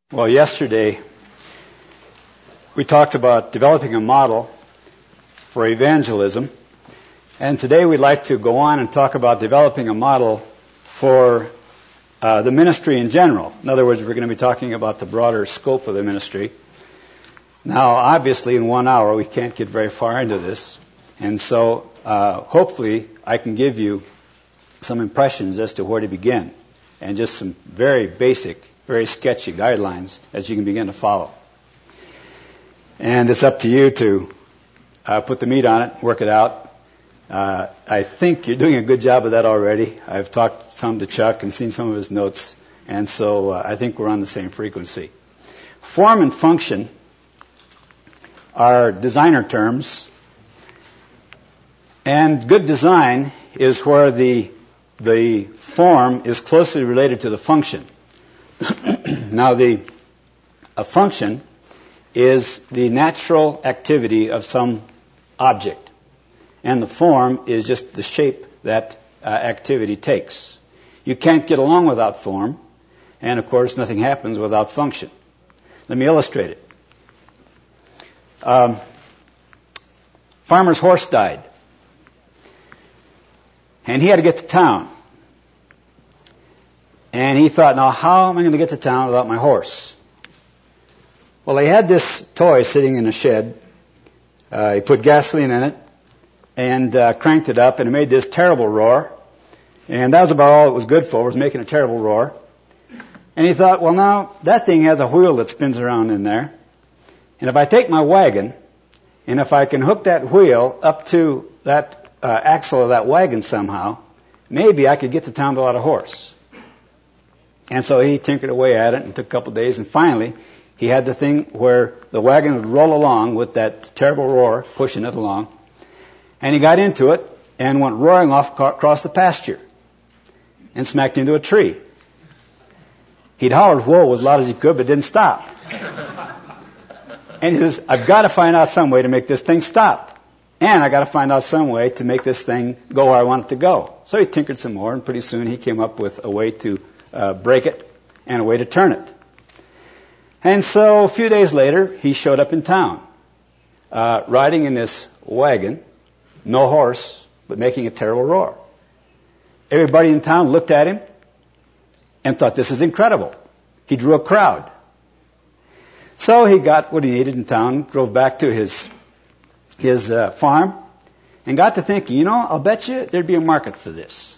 Well, yesterday we talked about developing a model for evangelism, and today we'd like to go on and talk about developing a model for the ministry in general. In other words, we're going to be talking about the broader scope of the ministry. Now, obviously, in 1 hour we can't get very far into this, and so hopefully I can give you some impressions as to where to begin, and just some very basic, very sketchy guidelines as you can begin to follow. And it's up to you to put the meat on it, work it out. I think you're doing a good job of that already. I've talked some to Chuck and seen some of his notes, and so I think we're on the same frequency. Form and function are designer terms, and good design is where the form is closely related to the function. Now, a function is the natural activity of some object, and the form is just the shape that activity takes. You can't get along without form, and of course nothing happens without function. Let me illustrate it. Farmer's horse died, and he had to get to town. And he thought, now how am I going to get to town without my horse? Well, he had this toy sitting in a shed. He put gasoline in it and cranked it up, and it made this terrible roar. And that was about all it was good for, was making a terrible roar. And he thought, well, now that thing has a wheel that spins around in there. And if I take my wagon, and if I can hook that wheel up to that axle of that wagon somehow, maybe I could get to town without a horse. And so he tinkered away at it and took a couple of days, and finally he had the thing where the wagon would roll along with that terrible roar, pushing it along. And he got into it and went roaring off across the pasture and smacked into a tree. He'd hollered whoa as loud as he could, but didn't stop. And he says, I've got to find out some way to make this thing stop. And I've got to find out some way to make this thing go where I want it to go. So he tinkered some more, and pretty soon he came up with a way to break it and a way to turn it. And so a few days later, he showed up in town, riding in this wagon, no horse, but making a terrible roar. Everybody in town looked at him and thought, this is incredible. He drew a crowd. So he got what he needed in town, drove back to his farm, and got to thinking, I'll bet you there'd be a market for this.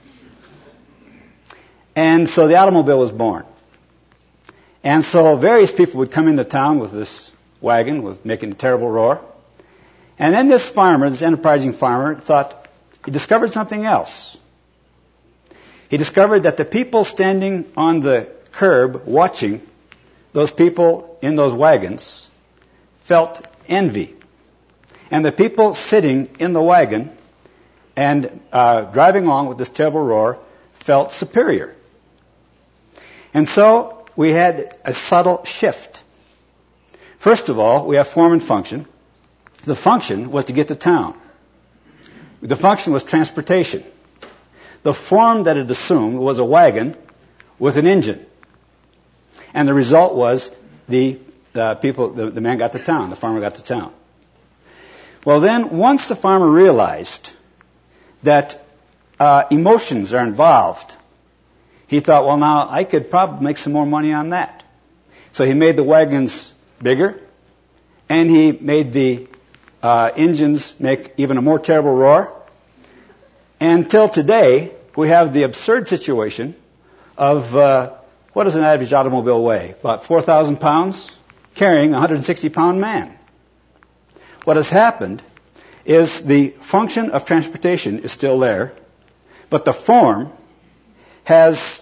And so the automobile was born. And so various people would come into town with this wagon, with making a terrible roar. And then this farmer, this enterprising farmer, thought he discovered something else. He discovered that the people standing on the curb watching those people in those wagons felt envy. And the people sitting in the wagon and driving along with this terrible roar felt superior. And so we had a subtle shift. First of all, we have form and function. The function was to get to town. The function was transportation. The form that it assumed was a wagon with an engine. And the result was the man got to town, the farmer got to town. Well then, once the farmer realized that emotions are involved, he thought, well, now I could probably make some more money on that. So he made the wagons bigger, and he made the engines make even a more terrible roar. Until today, we have the absurd situation of what does an average automobile weigh? About 4,000 pounds, carrying a 160-pound man. What has happened is the function of transportation is still there, but the form has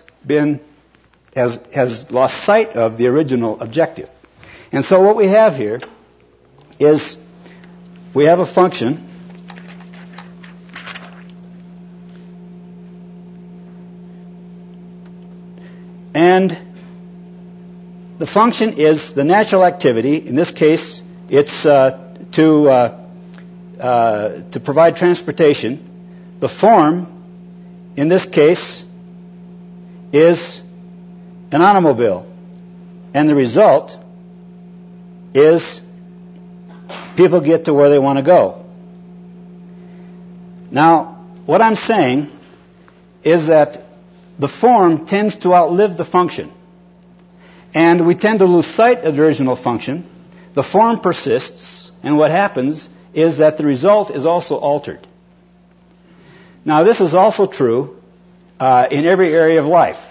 lost sight of the original objective. And so what we have here is we have a function and the function is the natural activity. In this case, it's to provide transportation. The form, in this case, is an automobile. And the result is people get to where they want to go. Now, what I'm saying is that the form tends to outlive the function. And we tend to lose sight of the original function. The form persists, and what happens is that the result is also altered. Now, this is also true in every area of life.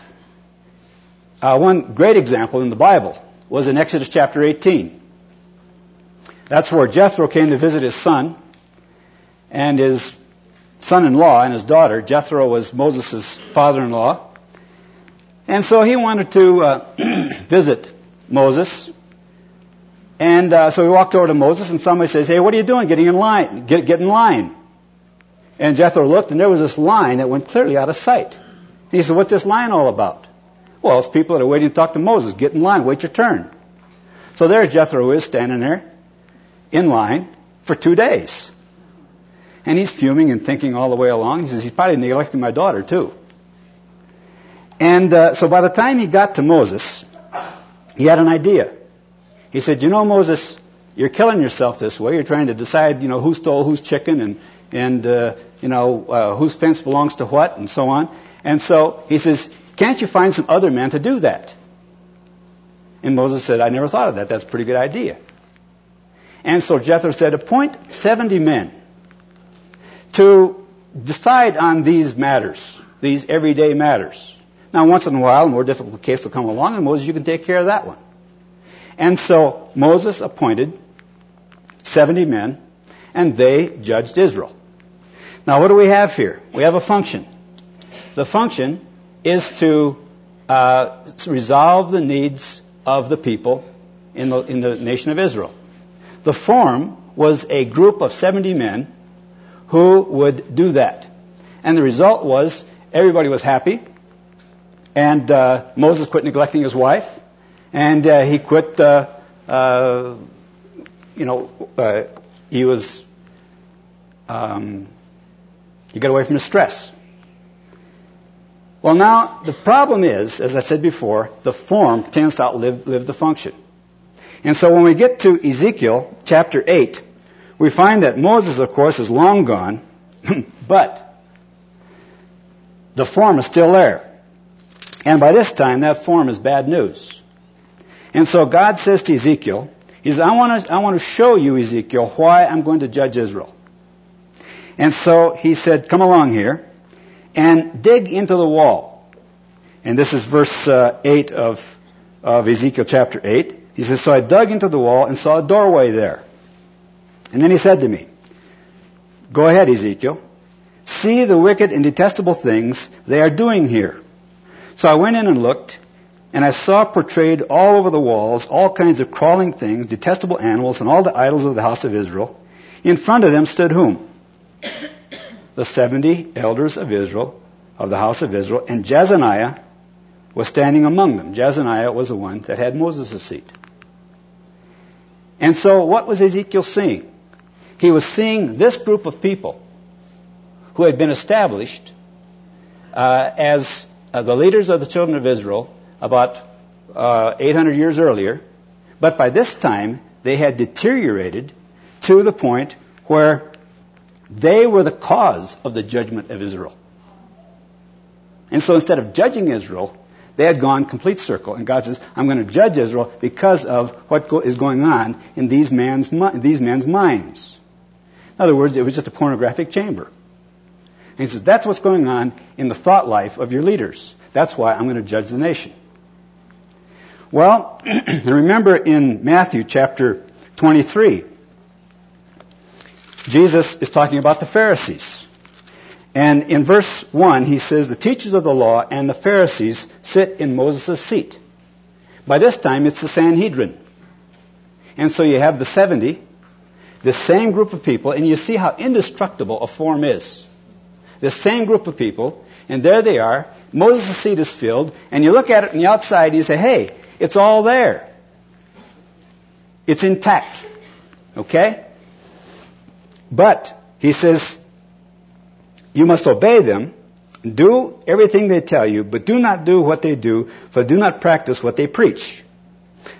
One great example in the Bible was in Exodus chapter 18. That's where Jethro came to visit his son and his son-in-law and his daughter. Jethro was Moses' father-in-law. And so he wanted to visit Moses. And so he walked over to Moses, and somebody says, "Hey, what are you doing? Getting in line. Get in line." And Jethro looked, and there was this line that went clearly out of sight. And he said, "What's this line all about?" "Well, it's people that are waiting to talk to Moses. Get in line. Wait your turn." So there Jethro is standing there in line for 2 days. And he's fuming and thinking all the way along. He says, he's probably neglecting my daughter too. And so by the time he got to Moses, he had an idea. He said, "You know, Moses, you're killing yourself this way. You're trying to decide, who stole whose chicken and whose fence belongs to what and so on." And so he says, "Can't you find some other men to do that?" And Moses said, "I never thought of that. That's a pretty good idea." And so Jethro said, "Appoint 70 men to decide on these matters, these everyday matters." Now, once in a while, a more difficult case will come along, and Moses, you can take care of that one. And so Moses appointed 70 men, and they judged Israel. Now, what do we have here? We have a function. The function is to resolve the needs of the people in the nation of Israel. The form was a group of 70 men who would do that. And the result was everybody was happy, and Moses quit neglecting his wife, and he quit, he got away from his stress. Well, now, the problem is, as I said before, the form tends to outlive the function. And so when we get to Ezekiel chapter 8, we find that Moses, of course, is long gone, but the form is still there. And by this time, that form is bad news. And so God says to Ezekiel, he says, I want to show you, Ezekiel, why I'm going to judge Israel. And so he said, come along here and dig into the wall. And this is verse 8 of Ezekiel chapter 8. He says, so I dug into the wall and saw a doorway there. And then he said to me, go ahead, Ezekiel. See the wicked and detestable things they are doing here. So I went in and looked, and I saw portrayed all over the walls all kinds of crawling things, detestable animals, and all the idols of the house of Israel. In front of them stood whom? The 70 elders of Israel, of the house of Israel, and Jezaniah was standing among them. Jezaniah was the one that had Moses' seat. And so what was Ezekiel seeing? He was seeing this group of people who had been established as the leaders of the children of Israel about 800 years earlier, but by this time they had deteriorated to the point where they were the cause of the judgment of Israel. And so instead of judging Israel, they had gone complete circle. And God says, I'm going to judge Israel because of what is going on in these men's minds. In other words, it was just a pornographic chamber. And he says, that's what's going on in the thought life of your leaders. That's why I'm going to judge the nation. Well, remember in Matthew chapter 23, Jesus is talking about the Pharisees. And in verse 1, he says, the teachers of the law and the Pharisees sit in Moses' seat. By this time, it's the Sanhedrin. And so you have the 70, the same group of people, and you see how indestructible a form is. The same group of people, and there they are. Moses' seat is filled, and you look at it on the outside, and you say, hey, it's all there. It's intact. Okay? But, he says, you must obey them, do everything they tell you, but do not do what they do, for do not practice what they preach.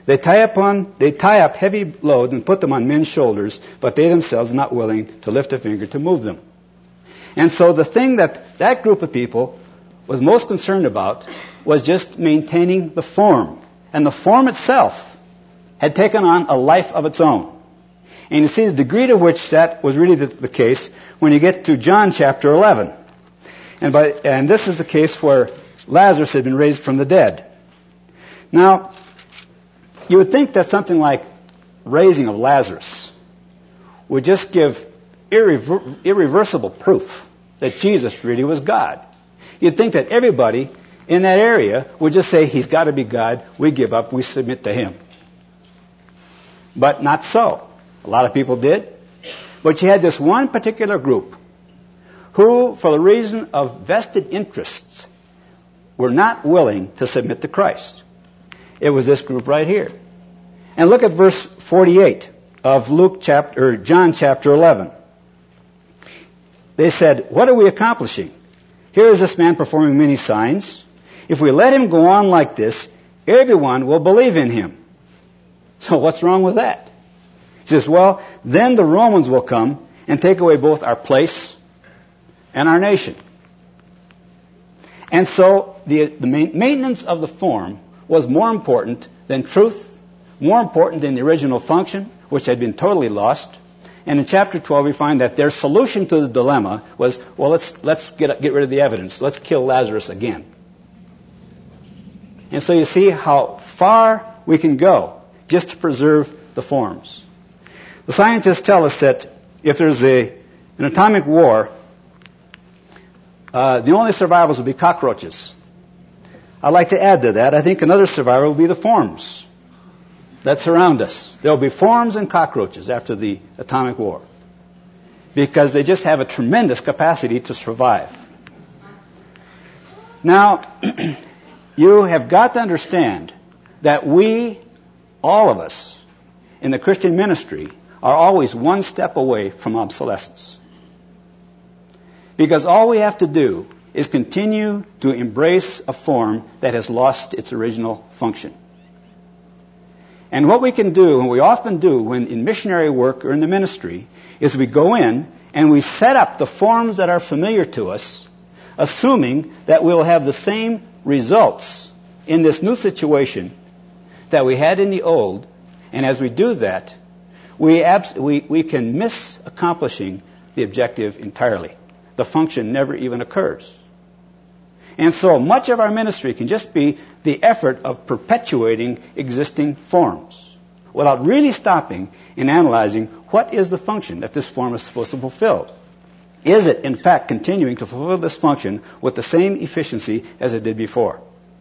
They tie up heavy loads and put them on men's shoulders, but they themselves are not willing to lift a finger to move them. And so the thing that group of people was most concerned about was just maintaining the form. And the form itself had taken on a life of its own. And you see the degree to which that was really the case when you get to John chapter 11. And this is the case where Lazarus had been raised from the dead. Now, you would think that something like raising of Lazarus would just give irreversible proof that Jesus really was God. You'd think that everybody in that area would just say, he's got to be God, we give up, we submit to him. But not so. A lot of people did. But you had this one particular group who, for the reason of vested interests, were not willing to submit to Christ. It was this group right here. And look at verse 48 of John chapter 11. They said, what are we accomplishing? Here is this man performing many signs. If we let him go on like this, everyone will believe in him. So what's wrong with that? He says, well, then the Romans will come and take away both our place and our nation. And so the maintenance of the form was more important than truth, more important than the original function, which had been totally lost. And in chapter 12, we find that their solution to the dilemma was, well, let's get rid of the evidence. Let's kill Lazarus again. And so you see how far we can go just to preserve the forms. The scientists tell us that if there's an atomic war, the only survivors will be cockroaches. I'd like to add to that, I think another survivor will be the forms that surround us. There will be forms and cockroaches after the atomic war, because they just have a tremendous capacity to survive. Now, you have got to understand that we, all of us, in the Christian ministry, are always one step away from obsolescence. Because all we have to do is continue to embrace a form that has lost its original function. And what we can do, and we often do when in missionary work or in the ministry, is we go in and we set up the forms that are familiar to us, assuming that we'll have the same results in this new situation that we had in the old. And as we do that, we can miss accomplishing the objective entirely. The function never even occurs. And so much of our ministry can just be the effort of perpetuating existing forms without really stopping and analyzing what is the function that this form is supposed to fulfill. Is it, in fact, continuing to fulfill this function with the same efficiency as it did before?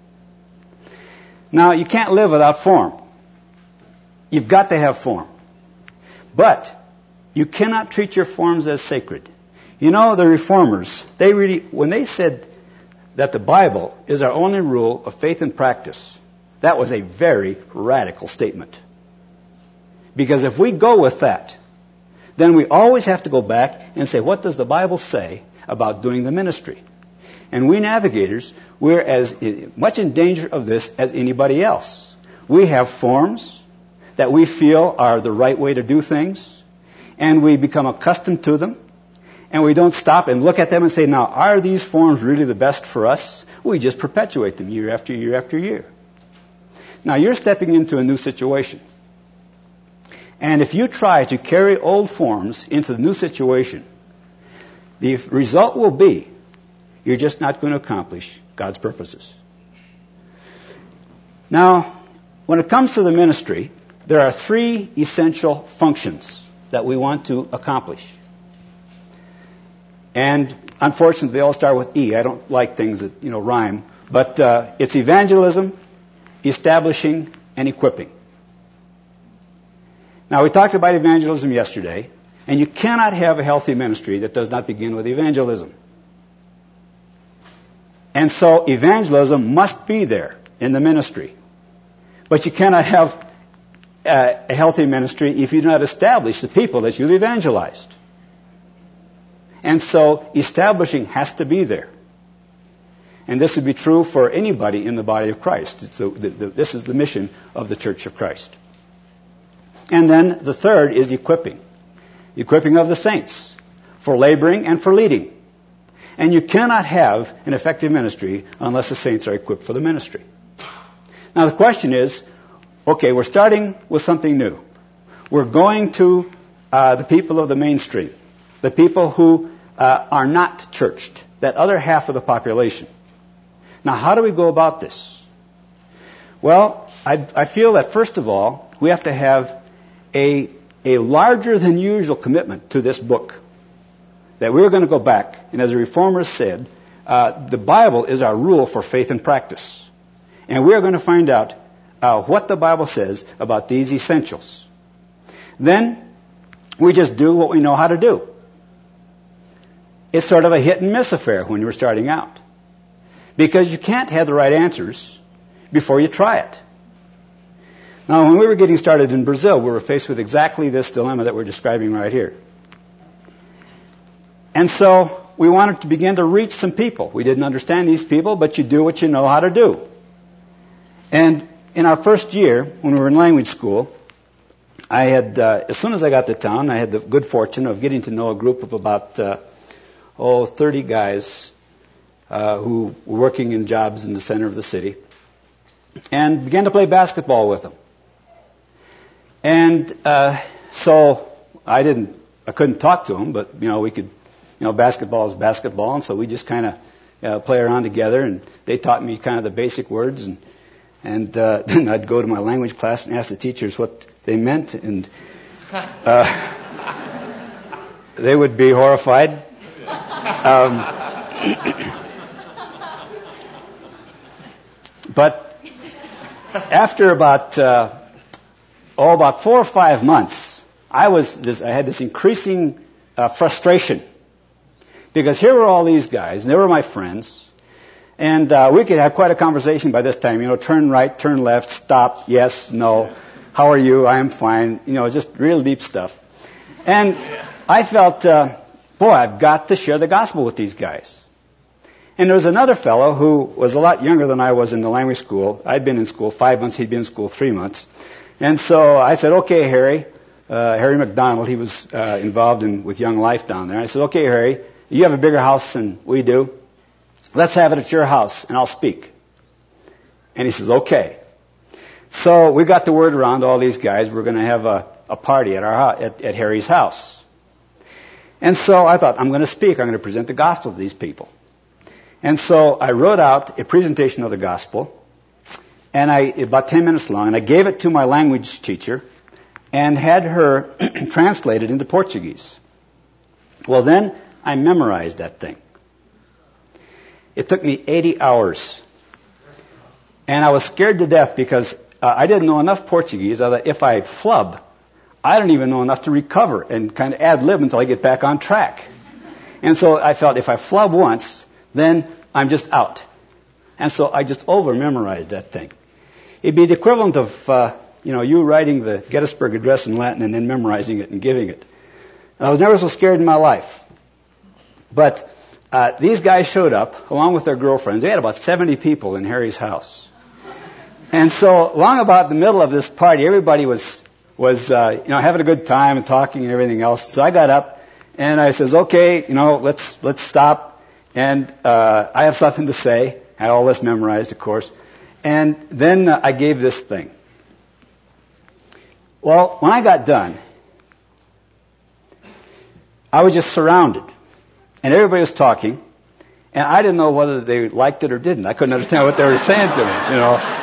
Now, you can't live without form. You've got to have form. But you cannot treat your forms as sacred. You know, the reformers, when they said that the Bible is our only rule of faith and practice, that was a very radical statement. Because if we go with that, then we always have to go back and say, what does the Bible say about doing the ministry? And we navigators, we're as much in danger of this as anybody else. We have forms that we feel are the right way to do things, and we become accustomed to them, and we don't stop and look at them and say, now, are these forms really the best for us? We just perpetuate them year after year after year. Now, you're stepping into a new situation. And if you try to carry old forms into the new situation, the result will be you're just not going to accomplish God's purposes. Now, when it comes to the ministry, there are three essential functions that we want to accomplish. And unfortunately, they all start with E. I don't like things that, rhyme. But it's evangelism, establishing, and equipping. Now, we talked about evangelism yesterday, and you cannot have a healthy ministry that does not begin with evangelism. And so evangelism must be there in the ministry. But you cannot have a healthy ministry if you do not establish the people that you've evangelized. And so establishing has to be there. And this would be true for anybody in the body of Christ. This is the mission of the Church of Christ. And then the third is equipping. Equipping of the saints for laboring and for leading. And you cannot have an effective ministry unless the saints are equipped for the ministry. Now the question is, okay, we're starting with something new. We're going to the people of the mainstream, the people who are not churched, that other half of the population. Now, how do we go about this? Well, I feel that first of all, we have to have a larger than usual commitment to this book. That we're going to go back, and as the Reformers said, the Bible is our rule for faith and practice. And we're going to find out what the Bible says about these essentials. Then, we just do what we know how to do. It's sort of a hit and miss affair when you're starting out. Because you can't have the right answers before you try it. Now, when we were getting started in Brazil, we were faced with exactly this dilemma that we're describing right here. And so we wanted to begin to reach some people. We didn't understand these people, but you do what you know how to do. And in our first year, when we were in language school, I had, as soon as I got to town, I had the good fortune of getting to know a group of about 30 guys who were working in jobs in the center of the city, and began to play basketball with them. And so I couldn't talk to them, but we could, basketball is basketball, and so we just kind of play around together. And they taught me kind of the basic words, and then I'd go to my language class and ask the teachers what they meant, and they would be horrified. But after about 4 or 5 months, I had this increasing frustration, because here were all these guys, and they were my friends, and we could have quite a conversation by this time. Turn right, turn left, stop, yes, no, how are you? I am fine. Just real deep stuff. And I felt, I've got to share the gospel with these guys. And there was another fellow who was a lot younger than I was in the language school. I'd been in school 5 months. He'd been in school 3 months. And so I said, okay, Harry. Harry McDonald, he was involved with Young Life down there. I said, okay, Harry, you have a bigger house than we do. Let's have it at your house, and I'll speak. And he says, okay. So we got the word around to all these guys. We're going to have a party at our at Harry's house. And so I thought, I'm going to speak. I'm going to present the gospel to these people. And so I wrote out a presentation of the gospel, and about 10 minutes long, and I gave it to my language teacher and had her translate it into Portuguese. Well, then I memorized that thing. It took me 80 hours. And I was scared to death because I didn't know enough Portuguese. I thought, if I flub, I don't even know enough to recover and kind of ad-lib until I get back on track. And so I felt if I flub once, then I'm just out. And so I just over-memorized that thing. It'd be the equivalent of, you writing the Gettysburg Address in Latin and then memorizing it and giving it. I was never so scared in my life. But these guys showed up, along with their girlfriends. They had about 70 people in Harry's house. And so, along about the middle of this party, everybody was having a good time and talking and everything else. So I got up and I says, okay, let's stop. And I have something to say. I had all this memorized, of course. And then I gave this thing. Well, when I got done, I was just surrounded. And everybody was talking. And I didn't know whether they liked it or didn't. I couldn't understand what they were saying to me,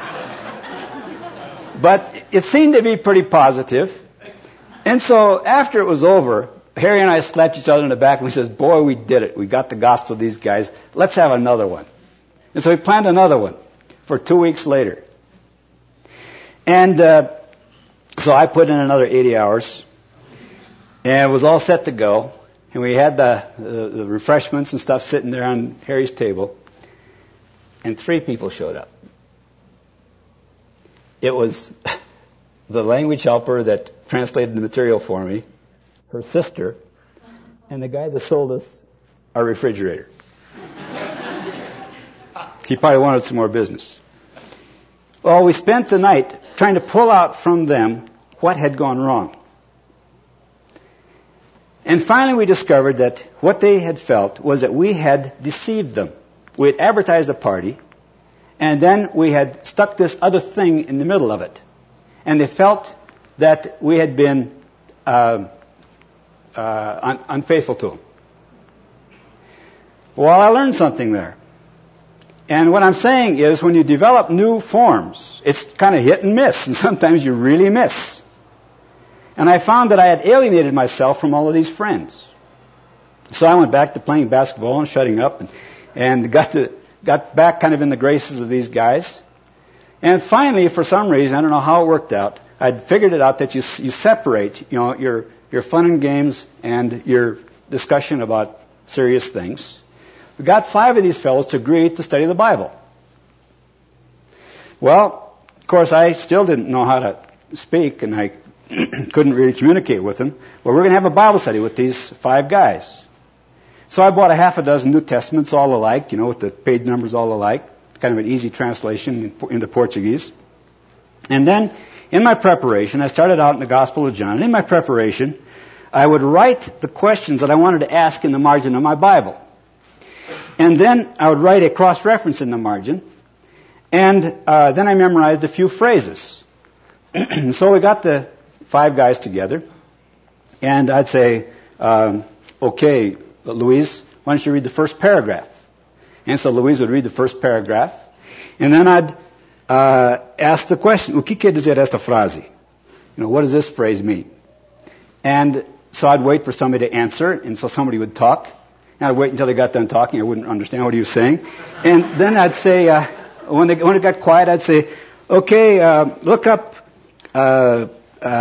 But it seemed to be pretty positive. And so after it was over, Harry and I slapped each other in the back and we says, boy, we did it. We got the gospel of these guys. Let's have another one. And so we planned another one for 2 weeks later. And so I put in another 80 hours. And it was all set to go. And we had the refreshments and stuff sitting there on Harry's table. And 3 people showed up. It was the language helper that translated the material for me, her sister, and the guy that sold us our refrigerator. He probably wanted some more business. Well, we spent the night trying to pull out from them what had gone wrong. And finally we discovered that what they had felt was that we had deceived them. We had advertised a party, and then we had stuck this other thing in the middle of it. And they felt that we had been unfaithful to them. Well, I learned something there. And what I'm saying is when you develop new forms, it's kind of hit and miss, and sometimes you really miss. And I found that I had alienated myself from all of these friends. So I went back to playing basketball and shutting up and got back kind of in the graces of these guys. And finally, for some reason, I don't know how it worked out, I'd figured it out that you separate, your fun and games and your discussion about serious things. We got 5 of these fellows to agree to study the Bible. Well, of course, I still didn't know how to speak, and I couldn't really communicate with them. Well, we're going to have a Bible study with these 5 guys. So I bought a half a dozen New Testaments, all alike, with the page numbers all alike, kind of an easy translation into Portuguese. And then, in my preparation, I started out in the Gospel of John. And in my preparation, I would write the questions that I wanted to ask in the margin of my Bible. And then I would write a cross-reference in the margin. And then I memorized a few phrases. So we got the 5 guys together. And I'd say, okay, Louise, why don't you read the first paragraph? And so Louise would read the first paragraph. And then I'd ask the question, o que quer dizer esta frase? What does this phrase mean? And so I'd wait for somebody to answer, and so somebody would talk. And I'd wait until they got done talking. I wouldn't understand what he was saying. And then I'd say, when it got quiet, I'd say, okay, look up John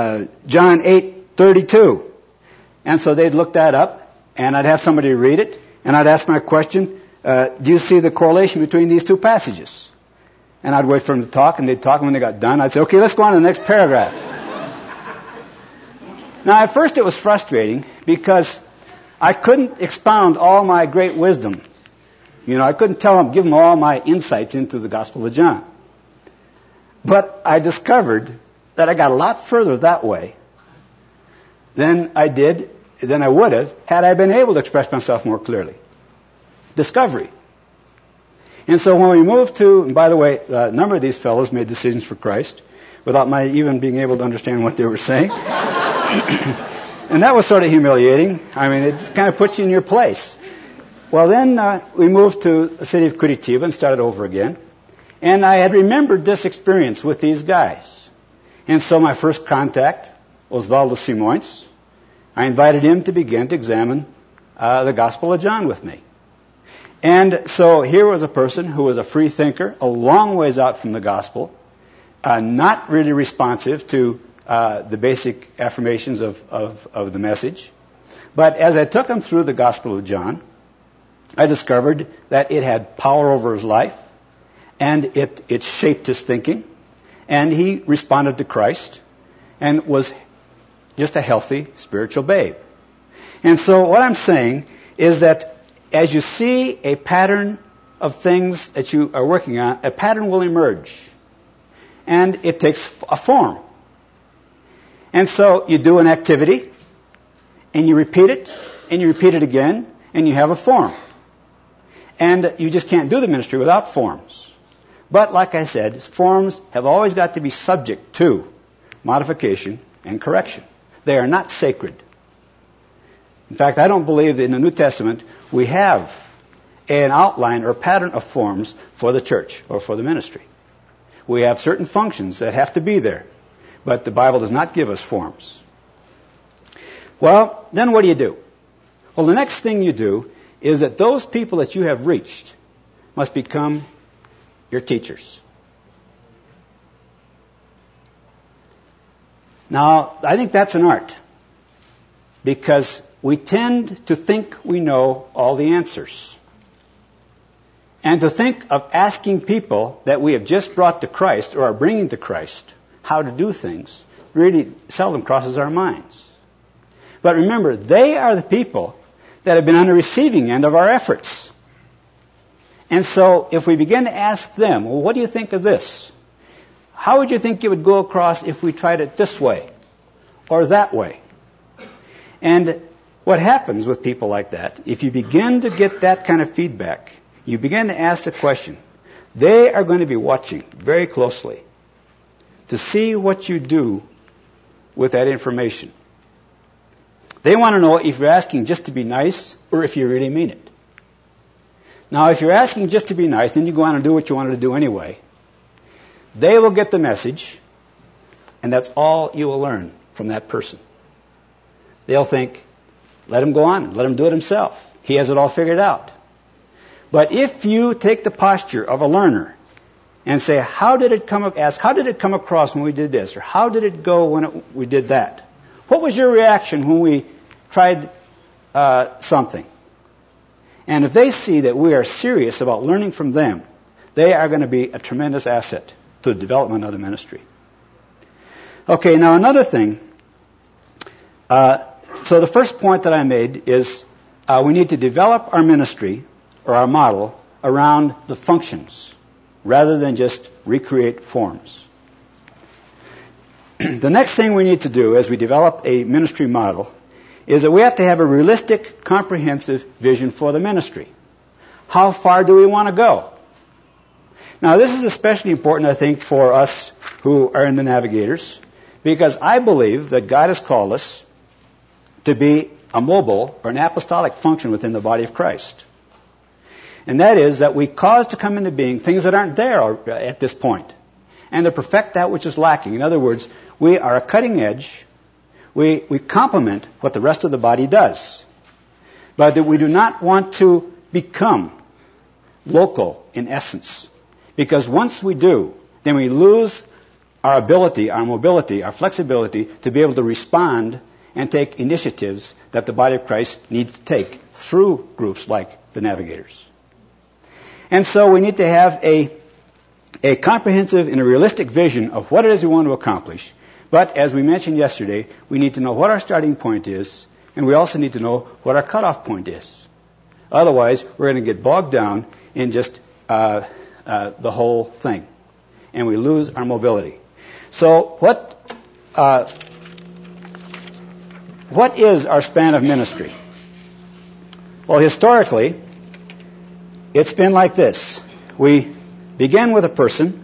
8:32. And so they'd look that up, and I'd have somebody read it, and I'd ask my question, do you see the correlation between these 2 passages? And I'd wait for them to talk, and they'd talk, and when they got done, I'd say, okay, let's go on to the next paragraph. Now, at first it was frustrating, because I couldn't expound all my great wisdom. I couldn't give them all my insights into the Gospel of John. But I discovered that I got a lot further that way than I would have had I been able to express myself more clearly. Discovery. And so when we moved to, and by the way, a number of these fellows made decisions for Christ without my even being able to understand what they were saying. And that was sort of humiliating. I mean, it kind of puts you in your place. Well, then we moved to the city of Curitiba and started over again. And I had remembered this experience with these guys. And so my first contact, Osvaldo Simões, I invited him to begin to examine the Gospel of John with me. And so here was a person who was a free thinker, a long ways out from the Gospel, not really responsive to the basic affirmations of the message. But as I took him through the Gospel of John, I discovered that it had power over his life, and it shaped his thinking, and he responded to Christ, and was just a healthy spiritual babe. And so what I'm saying is that as you see a pattern of things that you are working on, a pattern will emerge, and it takes a form. And so you do an activity, and you repeat it, and you repeat it again, and you have a form. And you just can't do the ministry without forms. But like I said, forms have always got to be subject to modification and correction. They are not sacred. In fact, I don't believe that in the New Testament we have an outline or pattern of forms for the church or for the ministry. We have certain functions that have to be there. But the Bible does not give us forms. Well, then what do? Well, the next thing you do is that those people that you have reached must become your teachers. Now, I think that's an art, because we tend to think we know all the answers. And to think of asking people that we have just brought to Christ or are bringing to Christ how to do things really seldom crosses our minds. But remember, they are the people that have been on the receiving end of our efforts. And so if we begin to ask them, well, what do you think of this? How would you think it would go across if we tried it this way or that way? And what happens with people like that, if you begin to get that kind of feedback, you begin to ask the question, they are going to be watching very closely to see what you do with that information. They want to know if you're asking just to be nice or if you really mean it. Now, if you're asking just to be nice, then you go on and do what you wanted to do anyway. They will get the message, and that's all you will learn from that person. They'll think, let him go on, let him do it himself. He has it all figured out. But if you take the posture of a learner and say, how did it come across when we did this? Or how did it go when we did that? What was your reaction when we tried something? And if they see that we are serious about learning from them, they are going to be a tremendous asset to the development of the ministry. Okay, now another thing. So the first point that I made is we need to develop our ministry or our model around the functions rather than just recreate forms. The next thing we need to do as we develop a ministry model is that we have to have a realistic, comprehensive vision for the ministry. How far do we want to go? Now, this is especially important, I think, for us who are in the Navigators, because I believe that God has called us to be a mobile or an apostolic function within the body of Christ. And that is that we cause to come into being things that aren't there at this point, and to perfect that which is lacking. In other words, we are a cutting edge. We complement what the rest of the body does. But that we do not want to become local in essence. Because once we do, then we lose our ability, our mobility, our flexibility to be able to respond and take initiatives that the body of Christ needs to take through groups like the Navigators. And so we need to have a comprehensive and a realistic vision of what it is we want to accomplish. But as we mentioned yesterday, we need to know what our starting point is, and we also need to know what our cutoff point is. Otherwise, we're going to get bogged down in just the whole thing, and we lose our mobility. So what is our span of ministry? Well, historically, it's been like this. We begin with a person,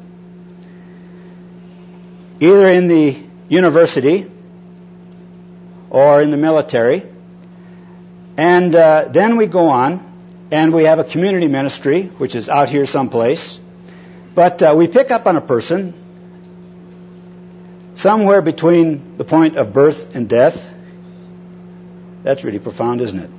either in the university or in the military, and then we go on and we have a community ministry, which is out here someplace. But we pick up on a person somewhere between the point of birth and death. That's really profound, isn't it?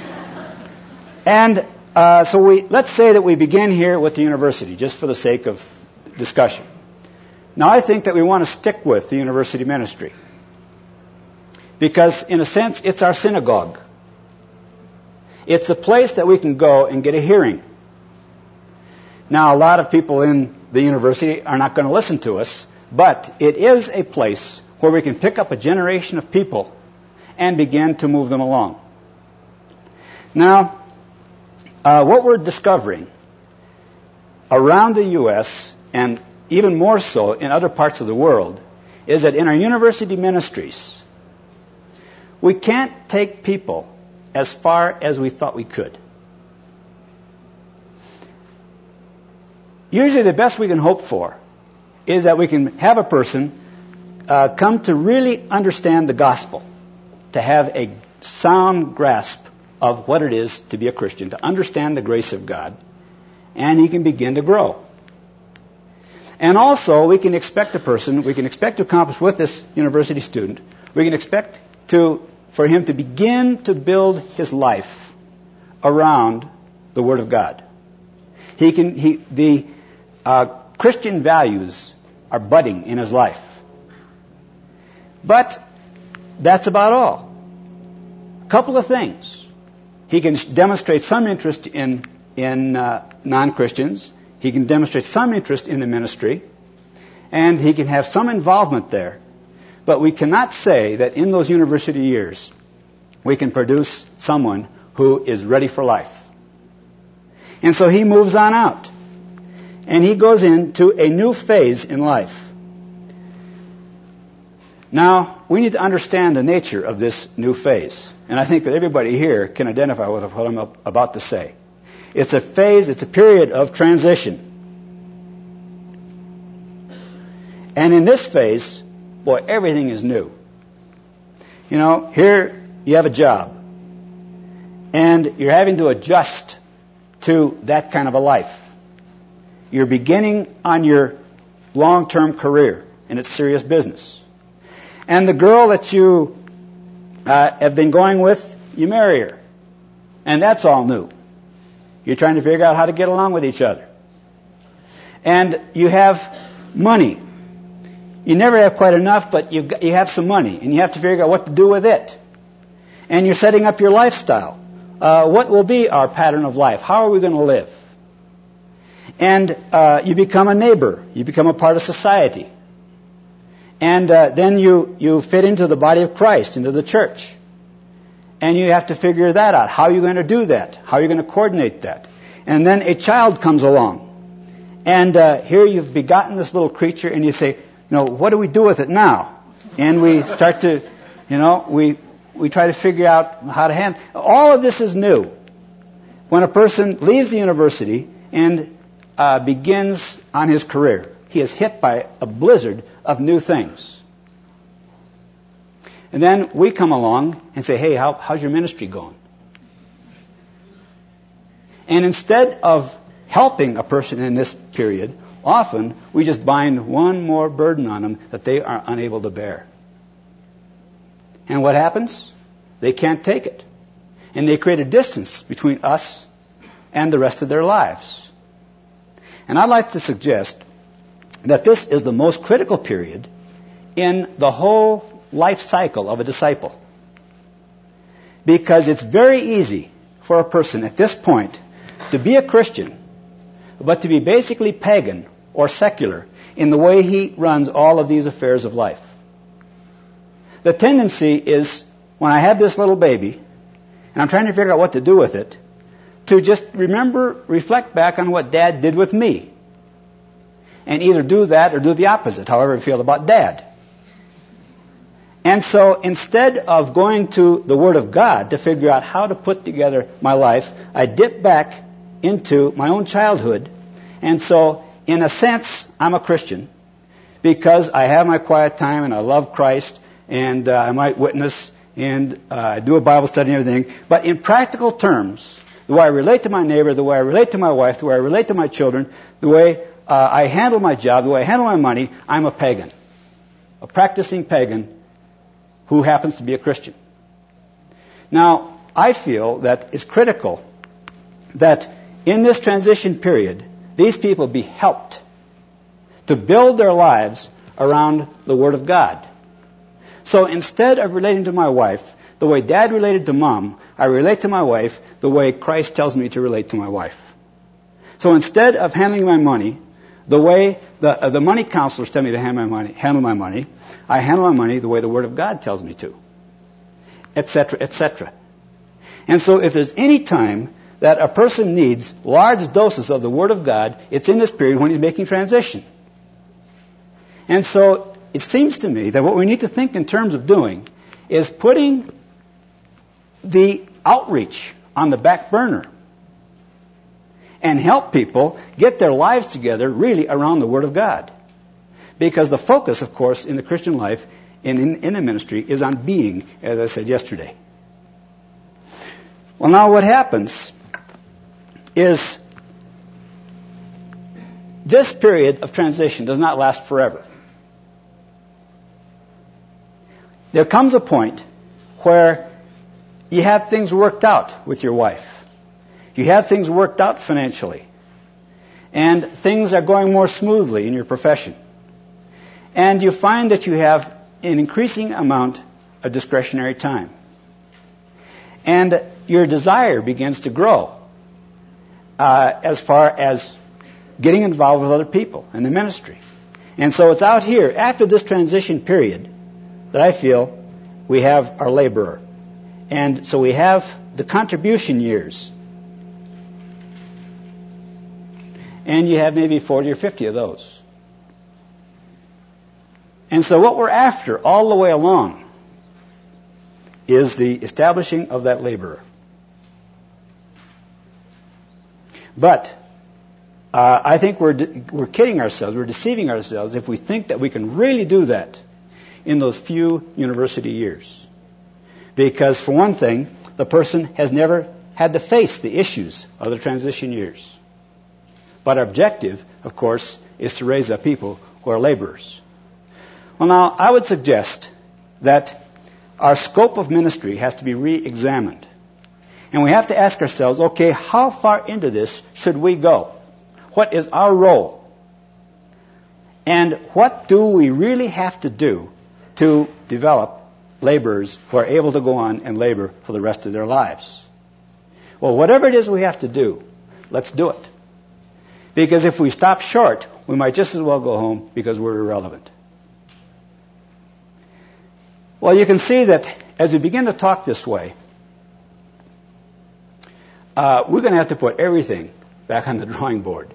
And so let's say that we begin here with the university, just for the sake of discussion. Now, I think that we want to stick with the university ministry because, in a sense, it's our synagogue. It's a place that we can go and get a hearing. Now, a lot of people in the university are not going to listen to us, but it is a place where we can pick up a generation of people and begin to move them along. Now, what we're discovering around the U.S. and even more so in other parts of the world is that in our university ministries, we can't take people as far as we thought we could. Usually the best we can hope for is that we can have a person come to really understand the gospel, to have a sound grasp of what it is to be a Christian, to understand the grace of God, and he can begin to grow. And also, we can expect to accomplish with this university student, we can expect for him to begin to build his life around the Word of God. The Christian values are budding in his life. But that's about all. A couple of things. He can demonstrate some interest in non-Christians. He can demonstrate some interest in the ministry, and he can have some involvement there. But we cannot say that in those university years we can produce someone who is ready for life. And so he moves on out. And he goes into a new phase in life. Now, we need to understand the nature of this new phase. And I think that everybody here can identify with what I'm about to say. It's a phase, it's a period of transition. And in this phase, boy, everything is new. You know, here you have a job. And you're having to adjust to that kind of a life. You're beginning on your long-term career, and it's serious business. And the girl that you have been going with, you marry her. And that's all new. You're trying to figure out how to get along with each other. And you have money. You never have quite enough, but you have some money, and you have to figure out what to do with it. And you're setting up your lifestyle. What will be our pattern of life? How are we going to live? And you become a neighbor. You become a part of society. And then you fit into the body of Christ, into the church. And you have to figure that out. How are you going to do that? How are you going to coordinate that? And then a child comes along. And here you've begotten this little creature, and you say, you know, what do we do with it now? And we start to, you know, we try to figure out how to handle. All of this is new. When a person leaves the university and begins on his career, he is hit by a blizzard of new things. And then we come along and say, hey, how's your ministry going? And instead of helping a person in this period, often we just bind one more burden on them that they are unable to bear. And what happens? They can't take it. And they create a distance between us and the rest of their lives. And I'd like to suggest that this is the most critical period in the whole life cycle of a disciple. Because it's very easy for a person at this point to be a Christian, but to be basically pagan or secular in the way he runs all of these affairs of life. The tendency is, when I have this little baby, and I'm trying to figure out what to do with it, to just reflect back on what Dad did with me. And either do that or do the opposite, however I feel about Dad. And so instead of going to the Word of God to figure out how to put together my life, I dip back into my own childhood. And so, in a sense, I'm a Christian because I have my quiet time and I love Christ and I might witness and do a Bible study and everything. But in practical terms, the way I relate to my neighbor, the way I relate to my wife, the way I relate to my children, the way I handle my job, the way I handle my money, I'm a pagan. A practicing pagan who happens to be a Christian. Now, I feel that it's critical that in this transition period, these people be helped to build their lives around the Word of God. So instead of relating to my wife the way Dad related to Mom, I relate to my wife the way Christ tells me to relate to my wife. So instead of handling my money the way the money counselors tell me to handle my money, I handle my money the way the Word of God tells me to, etc., etc. And so if there's any time that a person needs large doses of the Word of God, it's in this period when he's making transition. And so it seems to me that what we need to think in terms of doing is putting the outreach on the back burner and help people get their lives together really around the Word of God. Because the focus, of course, in the Christian life and in the ministry is on being, as I said yesterday. Well, now what happens is this period of transition does not last forever. There comes a point where you have things worked out with your wife. You have things worked out financially. And things are going more smoothly in your profession. And you find that you have an increasing amount of discretionary time. And your desire begins to grow as far as getting involved with other people in the ministry. And so it's out here, after this transition period, that I feel we have our laborer. And so we have the contribution years. and you have maybe 40 or 50 of those. And so what we're after all the way along is the establishing of that laborer. But I think we're kidding ourselves, we're deceiving ourselves if we think that we can really do that in those few university years. Because for one thing, the person has never had to face the issues of the transition years. But our objective, of course, is to raise up people who are laborers. Well, now, I would suggest that our scope of ministry has to be re-examined. And we have to ask ourselves, okay, how far into this should we go? What is our role? And what do we really have to do to develop laborers who are able to go on and labor for the rest of their lives? Well, whatever it is we have to do, let's do it. Because if we stop short, we might just as well go home because we're irrelevant. Well, you can see that as we begin to talk this way, we're going to have to put everything back on the drawing board.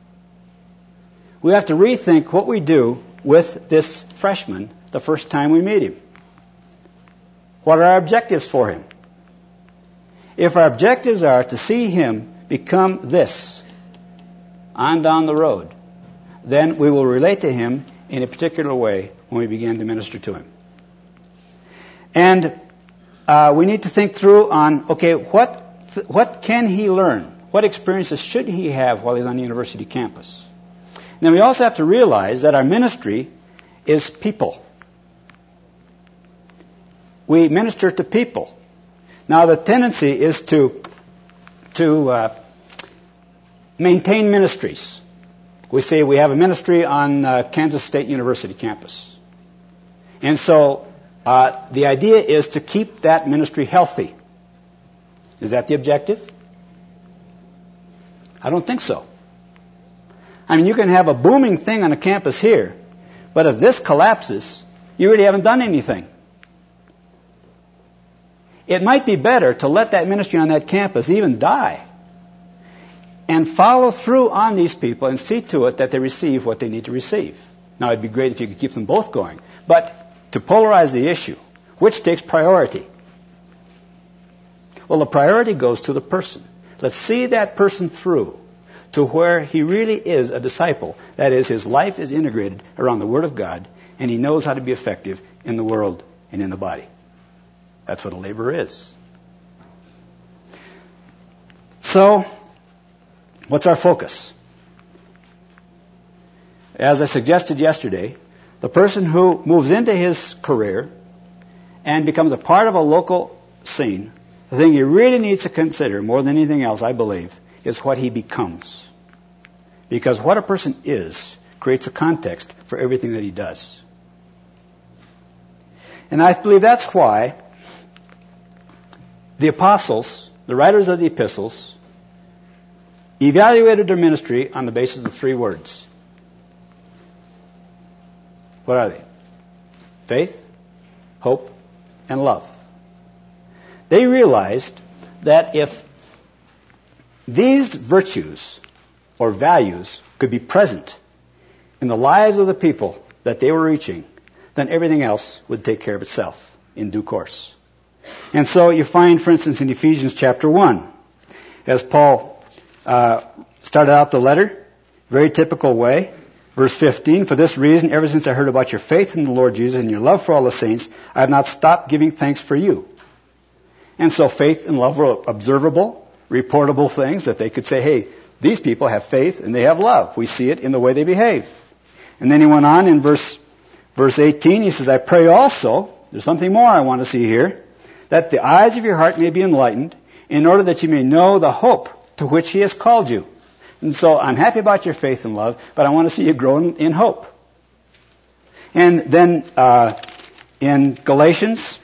We have to rethink what we do with this freshman the first time we meet him. What are our objectives for him? If our objectives are to see him become this on down the road, then we will relate to him in a particular way when we begin to minister to him. And we need to think through on, okay, what can he learn? What experiences should he have while he's on the university campus? And then we also have to realize that our ministry is people. We minister to people. Now, the tendency is to maintain ministries. We say we have a ministry on Kansas State University campus. And so the idea is to keep that ministry healthy. Is that the objective? I don't think so. I mean, you can have a booming thing on a campus here, but if this collapses, you really haven't done anything. It might be better to let that ministry on that campus even die and follow through on these people and see to it that they receive what they need to receive. Now, it'd be great if you could keep them both going, but to polarize the issue, which takes priority? Well, the priority goes to the person. Let's see that person through to where he really is a disciple. That is, his life is integrated around the Word of God, and he knows how to be effective in the world and in the body. That's what a laborer is. So, what's our focus? As I suggested yesterday, the person who moves into his career and becomes a part of a local scene, the thing he really needs to consider more than anything else, I believe, is what he becomes. Because what a person is creates a context for everything that he does. And I believe that's why the apostles, the writers of the epistles, evaluated their ministry on the basis of 3 words. What are they? Faith, hope, and love. They realized that if these virtues or values could be present in the lives of the people that they were reaching, then everything else would take care of itself in due course. And so you find, for instance, in Ephesians chapter 1, as Paul started out the letter, very typical way, verse 15, for this reason, ever since I heard about your faith in the Lord Jesus and your love for all the saints, I have not stopped giving thanks for you. And so faith and love were observable, reportable things that they could say, hey, these people have faith and they have love. We see it in the way they behave. And then he went on in verse 18, he says, I pray also, there's something more I want to see here, that the eyes of your heart may be enlightened, in order that you may know the hope to which he has called you. And so I'm happy about your faith and love, but I want to see you grow in hope. And then in Galatians,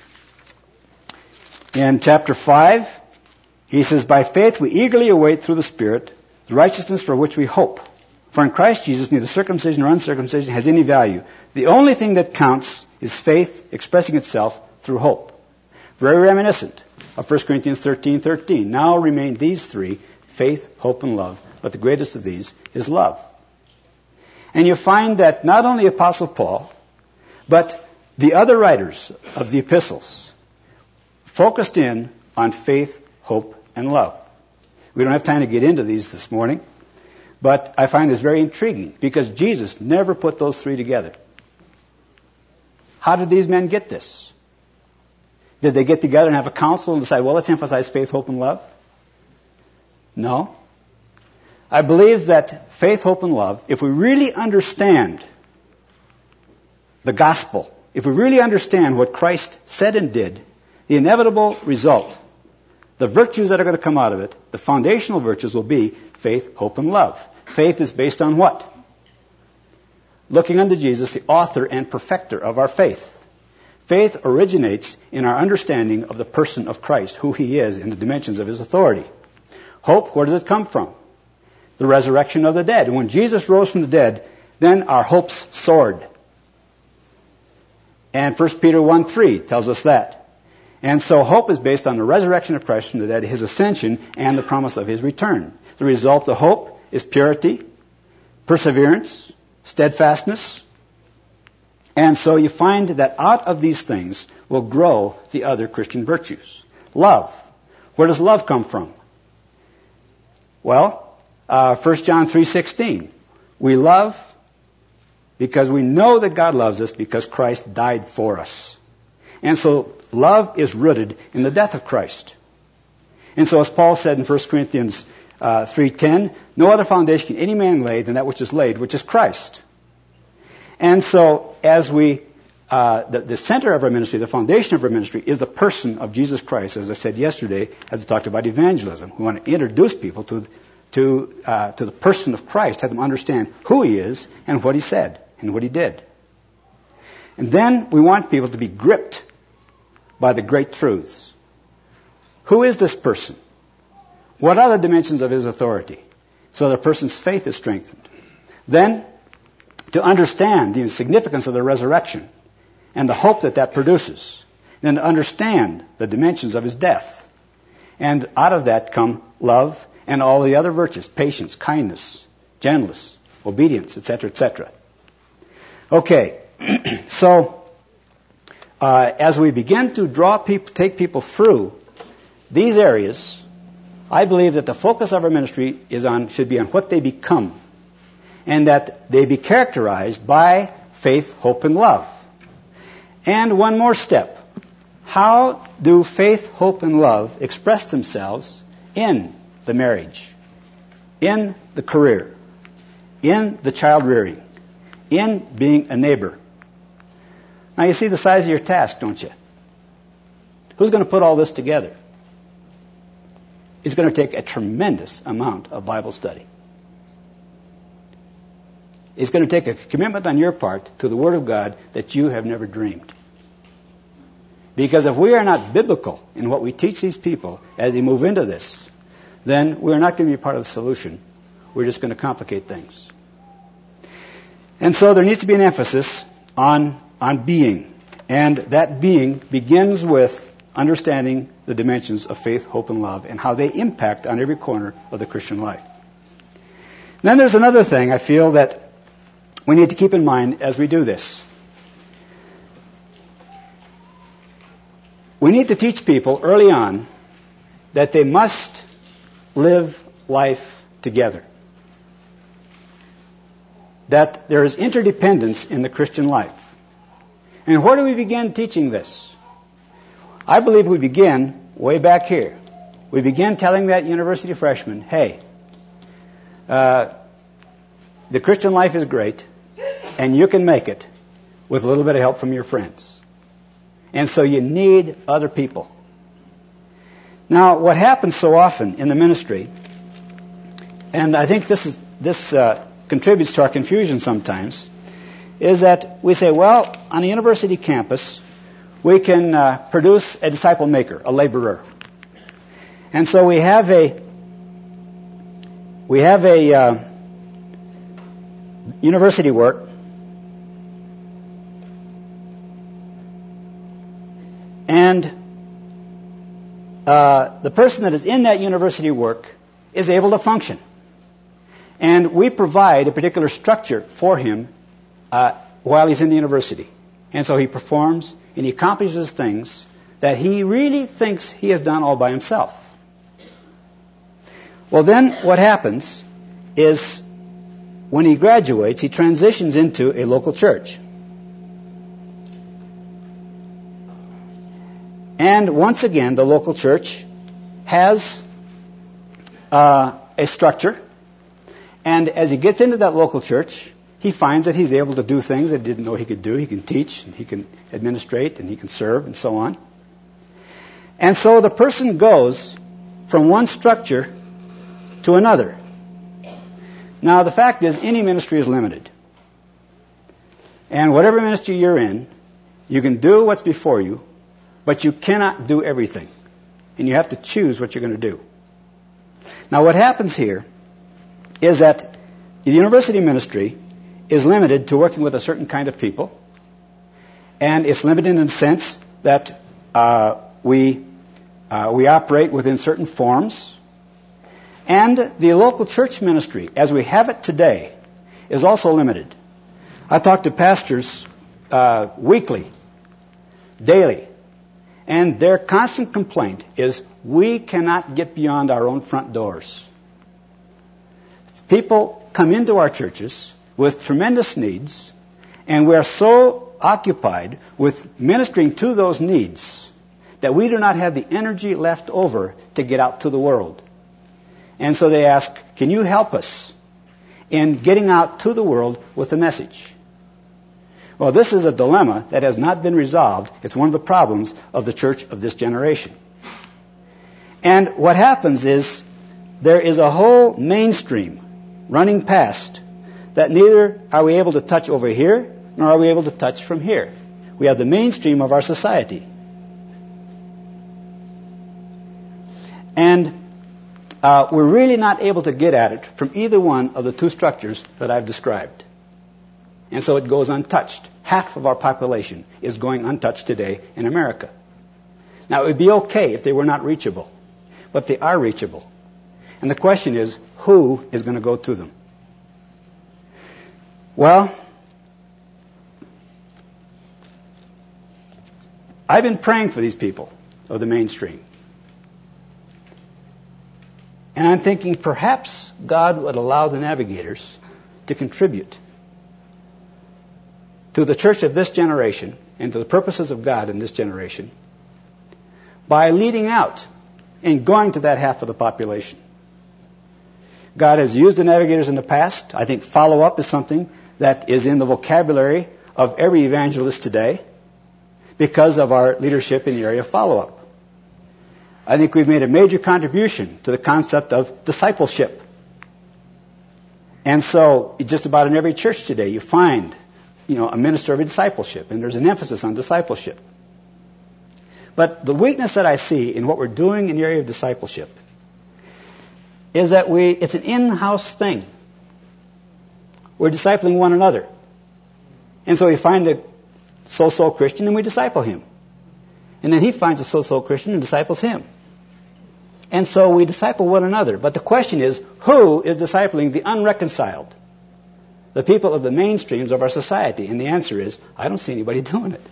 in chapter 5, he says, by faith we eagerly await through the Spirit the righteousness for which we hope. For in Christ Jesus neither circumcision nor uncircumcision has any value. The only thing that counts is faith expressing itself through hope. Very reminiscent of 1 Corinthians 13:13. Now remain these 3, faith, hope, and love. but the greatest of these is love. And you find that not only Apostle Paul, but the other writers of the epistles focused in on faith, hope, and love. We don't have time to get into these this morning, but I find this very intriguing because Jesus never put those three together. How did these men get this? Did they get together and have a council and decide, well, let's emphasize faith, hope, and love? No. I believe that faith, hope, and love, if we really understand the gospel, if we really understand what Christ said and did, the inevitable result, the virtues that are going to come out of it, the foundational virtues will be faith, hope, and love. Faith is based on what? Looking unto Jesus, the author and perfecter of our faith. Faith originates in our understanding of the person of Christ, who he is, and the dimensions of his authority. Hope, where does it come from? The resurrection of the dead. And when Jesus rose from the dead, then our hopes soared. And 1 Peter 1:3 tells us that. And so hope is based on the resurrection of Christ from the dead, his ascension, and the promise of his return. The result of hope is purity, perseverance, steadfastness. And so you find that out of these things will grow the other Christian virtues. Love. Where does love come from? Well, 1 John 3:16. We love because we know that God loves us because Christ died for us. And so love is rooted in the death of Christ. And so as Paul said in 1 Corinthians 3:10, no other foundation can any man lay than that which is laid, which is Christ. And so as the center of our ministry, the foundation of our ministry is the person of Jesus Christ, as I said yesterday, as I talked about evangelism. We want to introduce people to the person of Christ, have them understand who he is and what he said and what he did. And then we want people to be gripped by the great truths. Who is this person? What are the dimensions of his authority? So the person's faith is strengthened. Then, to understand the significance of the resurrection and the hope that that produces. Then to understand the dimensions of his death. And out of that come love and all the other virtues, patience, kindness, gentleness, obedience, etc., etc. Okay, so as we begin to take people through these areas, I believe that the focus of our ministry should be on what they become, and that they be characterized by faith, hope, and love. And one more step. How do faith, hope, and love express themselves in the marriage, in the career, in the child rearing, in being a neighbor? Now you see the size of your task, don't you? Who's going to put all this together? It's going to take a tremendous amount of Bible study. It's going to take a commitment on your part to the Word of God that you have never dreamed. Because if we are not biblical in what we teach these people as they move into this, then we're not going to be part of the solution. We're just going to complicate things. And so there needs to be an emphasis on being. And that being begins with understanding the dimensions of faith, hope, and love, and how they impact on every corner of the Christian life. Then there's another thing I feel that we need to keep in mind as we do this. We need to teach people early on that they must live life together. That there is interdependence in the Christian life. And where do we begin teaching this? I believe we begin way back here. We begin telling that university freshman, hey, the Christian life is great, and you can make it with a little bit of help from your friends. And so you need other people. Now, what happens so often in the ministry, and I think this contributes to our confusion sometimes, is that we say, well, on a university campus, we can produce a disciple maker, a laborer. And so we have a university work. And the person that is in that university work is able to function. And we provide a particular structure for him while he's in the university. And so he performs and he accomplishes things that he really thinks he has done all by himself. Well, then what happens is when he graduates, he transitions into a local church. And once again, the local church has a structure. And as he gets into that local church, he finds that he's able to do things that he didn't know he could do. He can teach, and he can administrate, and he can serve, and so on. And so the person goes from one structure to another. Now, the fact is, any ministry is limited. And whatever ministry you're in, you can do what's before you, but you cannot do everything. And you have to choose what you're going to do. Now, what happens here is that the university ministry is limited to working with a certain kind of people. And it's limited in the sense that we operate within certain forms. And the local church ministry, as we have it today, is also limited. I talk to pastors weekly, daily, and their constant complaint is we cannot get beyond our own front doors. People come into our churches with tremendous needs, and we are so occupied with ministering to those needs that we do not have the energy left over to get out to the world. And so they ask, can you help us in getting out to the world with a message? Well, this is a dilemma that has not been resolved. It's one of the problems of the church of this generation. And what happens is there is a whole mainstream running past that neither are we able to touch over here, nor are we able to touch from here. We have the mainstream of our society. And we're really not able to get at it from either one of the two structures that I've described. And so it goes untouched. Half of our population is going untouched today in America. Now, it would be okay if they were not reachable, but they are reachable. And the question is, who is going to go to them? Well, I've been praying for these people of the mainstream. And I'm thinking perhaps God would allow the navigators to contribute to the church of this generation and to the purposes of God in this generation by leading out and going to that half of the population. God has used the navigators in the past. I think follow-up is something that is in the vocabulary of every evangelist today because of our leadership in the area of follow-up. I think we've made a major contribution to the concept of discipleship. And so just about in every church today you find, a minister of discipleship, and there's an emphasis on discipleship. But the weakness that I see in what we're doing in the area of discipleship is that it's an in-house thing. We're discipling one another. And so we find a so-so Christian and we disciple him. And then he finds a so-so Christian and disciples him. And so we disciple one another. But the question is, who is discipling the unreconciled? The people of the mainstreams of our society. And the answer is, I don't see anybody doing it.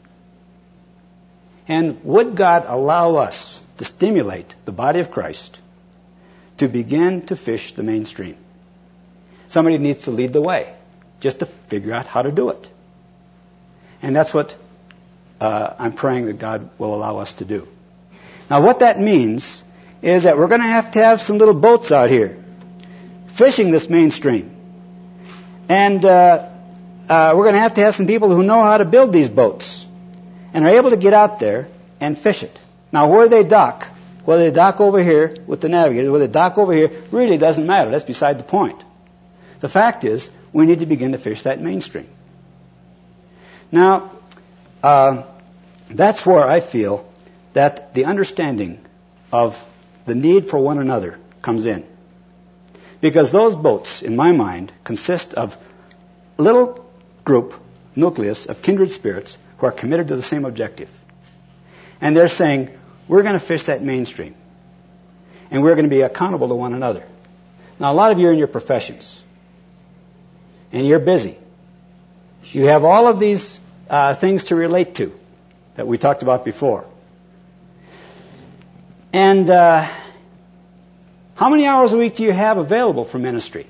And would God allow us to stimulate the body of Christ to begin to fish the mainstream? Somebody needs to lead the way, just to figure out how to do it. And that's what I'm praying that God will allow us to do. Now, what that means is that we're going to have some little boats out here fishing this mainstream. And we're going to have some people who know how to build these boats and are able to get out there and fish it. Now, where they dock, whether they dock over here with the navigators, whether they dock over here, really doesn't matter. That's beside the point. The fact is, we need to begin to fish that mainstream. Now, that's where I feel that the understanding of the need for one another comes in. Because those boats, in my mind, consist of a little group, nucleus of kindred spirits who are committed to the same objective. And they're saying, we're going to fish that mainstream. And we're going to be accountable to one another. Now, a lot of you are in your professions, and you're busy. You have all of these things to relate to that we talked about before. And how many hours a week do you have available for ministry?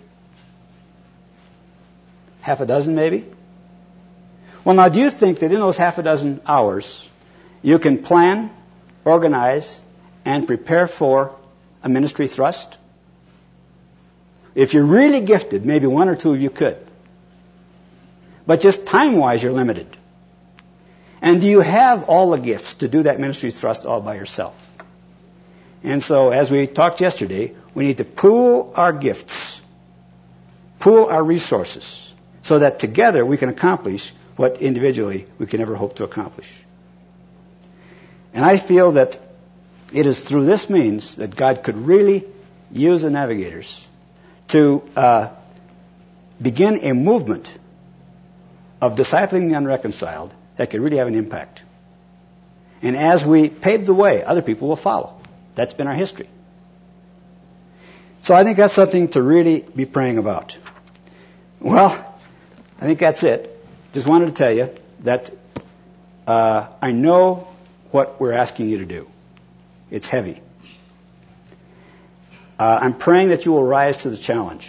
Half a dozen, maybe? Well, now, do you think that in those half a dozen hours, you can plan, organize, and prepare for a ministry thrust? If you're really gifted, maybe one or two of you could. But just time-wise, you're limited. And do you have all the gifts to do that ministry thrust all by yourself? And so, as we talked yesterday, we need to pool our gifts, pool our resources, so that together we can accomplish what individually we can never hope to accomplish. And I feel that it is through this means that God could really use the Navigators to begin a movement of discipling the unreconciled that could really have an impact. And as we pave the way, other people will follow. That's been our history. So I think that's something to really be praying about. Well, I think that's it. Just wanted to tell you that I know what we're asking you to do. It's heavy. I'm praying that you will rise to the challenge.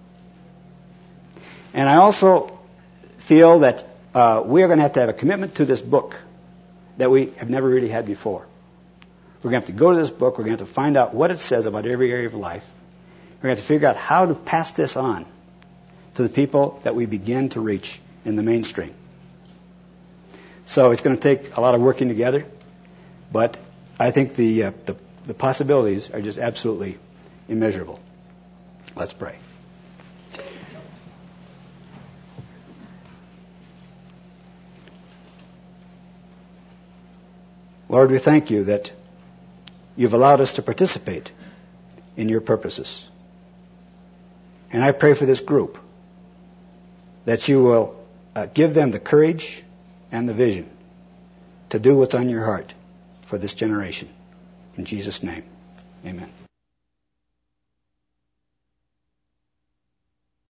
And I also feel that we are going to have a commitment to this book that we have never really had before. We're going to have to go to this book. We're going to have to find out what it says about every area of life. We're going to have to figure out how to pass this on to the people that we begin to reach in the mainstream. So it's going to take a lot of working together, but I think the possibilities are just absolutely immeasurable. Let's pray. Lord, we thank you that you've allowed us to participate in your purposes. And I pray for this group that you will give them the courage and the vision to do what's on your heart for this generation. In Jesus' name, amen.